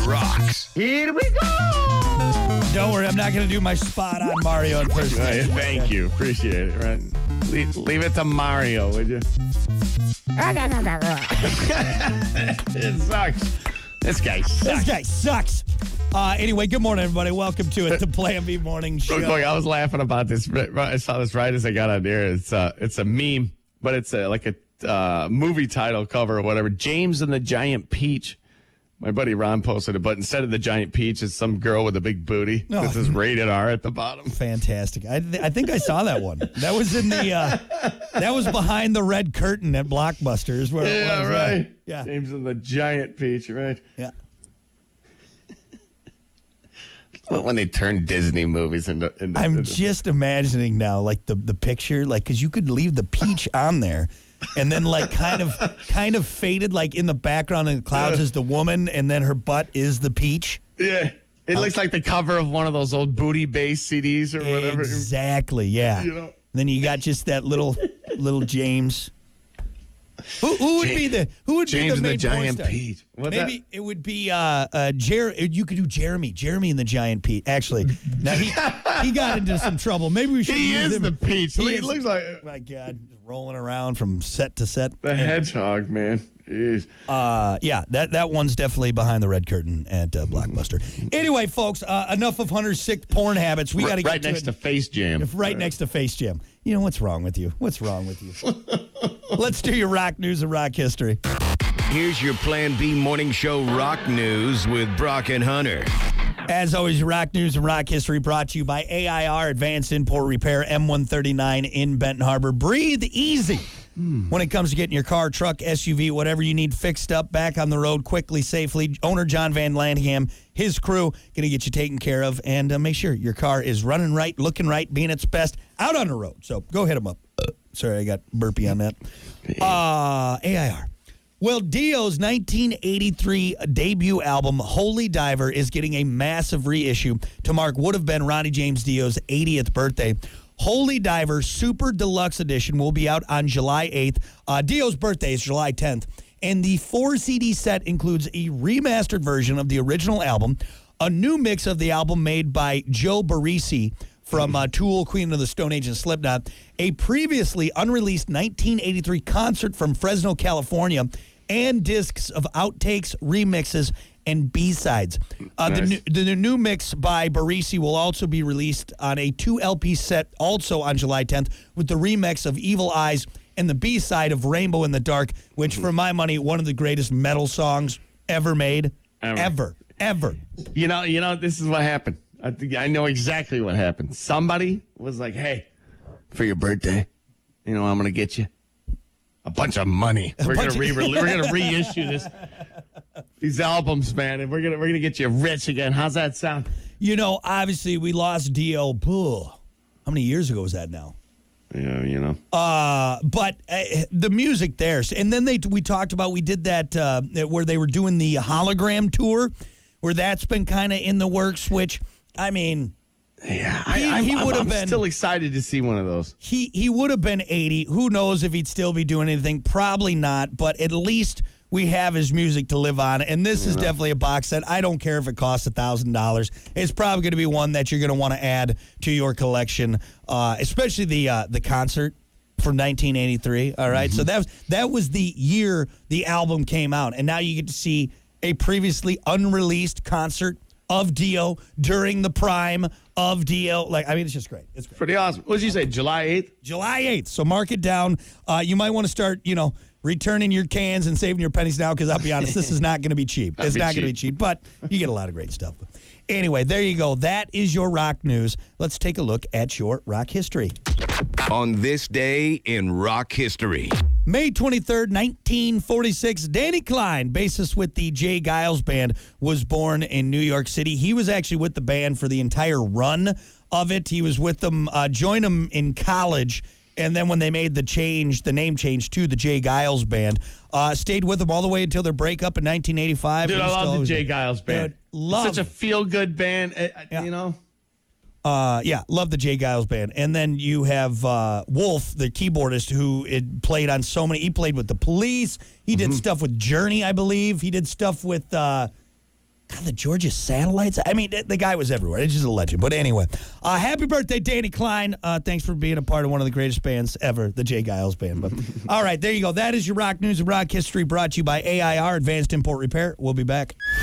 rocks. Here we go. Don't worry, I'm not going to do my spot on Mario impersonation. Thank you. Appreciate it. Right? Leave it to Mario, would you? It sucks. This guy sucks. This guy sucks. Anyway, good morning, everybody. Welcome to it, the Plan B Morning Show. Look, I was laughing about this. I saw this right as I got on there. It's a meme, but it's like a movie title cover or whatever. James and the Giant Peach. My buddy Ron posted it, but instead of the giant peach, it's some girl with a big booty. No. This is rated R at the bottom. Fantastic. I think I saw that one. That was in the that was behind the red curtain at Blockbusters. Where it was, right. Yeah. James and the Giant Peach, right? Yeah. When they turn Disney movies into I'm just imagining now, like the picture, like because you could leave the peach on there, and then like kind of faded, like in the background in the clouds is the woman, and then her butt is the peach. Yeah, it looks like the cover of one of those old booty-based CDs or whatever. Exactly. Yeah. You know? Then you got just that little James. Who would be the James main and the Giant porn star? Peach? Maybe it would be you could do Jeremy and the Giant Peach. Actually, now he got into some trouble. Maybe we should. He use is him. the peach. He looks like My God, rolling around from set to set. the hedgehog, man. Jeez. Yeah, that one's definitely behind the red curtain at Blockbuster. Anyway, folks, enough of Hunter's sick porn habits. We got to get right next to Face Jam. Right next to Face Jam. You know, what's wrong with you? What's wrong with you? Let's do your rock news and rock history. Here's your Plan B morning show rock news with Brock and Hunter. As always, your rock news and rock history brought to you by AIR Advanced Import Repair, M139 in Benton Harbor. Breathe easy when it comes to getting your car, truck, SUV, whatever you need fixed up, back on the road quickly, safely. Owner John Van Landham, his crew, going to get you taken care of and make sure your car is running right, looking right, being its best out on the road. So go hit them up. Sorry, I got burpy on that. AIR. Well, Dio's 1983 debut album, Holy Diver, is getting a massive reissue to mark would have been Ronnie James Dio's 80th birthday. Holy Diver Super Deluxe Edition will be out on July 8th. Dio's birthday is July 10th. And the 4-CD set includes a remastered version of the original album, a new mix of the album made by Joe Barresi from Tool, Queen of the Stone Age, and Slipknot, a previously unreleased 1983 concert from Fresno, California, and discs of outtakes, remixes, and B-sides. Nice. The new mix by Barresi will also be released on a 2-LP set also on July 10th with the remix of Evil Eyes and the B-side of Rainbow in the Dark, which, for my money, one of the greatest metal songs ever made. Ever. You know, this is what happened. I know exactly what happened. Somebody was like, hey, for your birthday, I'm going to get you a bunch of money. We're going to reissue these albums, man, and we're gonna get you rich again. How's that sound? Obviously, we lost Dio. How many years ago was that now? Yeah, But the music there, and then we talked about, we did that where they were doing the hologram tour, where that's been kind of in the works, which, I mean, yeah, I'm still excited to see one of those. He would have been 80. Who knows if he'd still be doing anything? Probably not, but at least we have his music to live on, and this is definitely a box set. I don't care if it costs $1,000. It's probably going to be one that you're going to want to add to your collection, especially the concert from 1983. All right, so that was the year the album came out, and now you get to see a previously unreleased concert of Dio during the prime of Dio. It's just great. It's great. Pretty awesome. What did you say, July 8th? July 8th. So mark it down. You might want to start, returning your cans and saving your pennies now, because I'll be honest, this is not going to be cheap. It's not going to be cheap, but you get a lot of great stuff. Anyway, there you go. That is your rock news. Let's take a look at your rock history. On this day in rock history. May 23rd, 1946, Danny Klein, bassist with the Jay Giles Band, was born in New York City. He was actually with the band for the entire run of it. He was with them, joined them in college, and then when they made the name change to the Jay Giles Band, stayed with them all the way until their breakup in 1985. Dude, I love the Jay Giles Band. Dude, it's such a feel-good band, love the Jay Giles Band. And then you have Wolf, the keyboardist, who played on so many. He played with the Police. He did stuff with Journey, I believe. He did stuff with God, the Georgia Satellites. I mean, the guy was everywhere. It's just a legend. But anyway, happy birthday, Danny Klein. Thanks for being a part of one of the greatest bands ever, the Jay Giles Band. But all right, there you go. That is your rock news and rock history brought to you by AIR, Advanced Import Repair. We'll be back.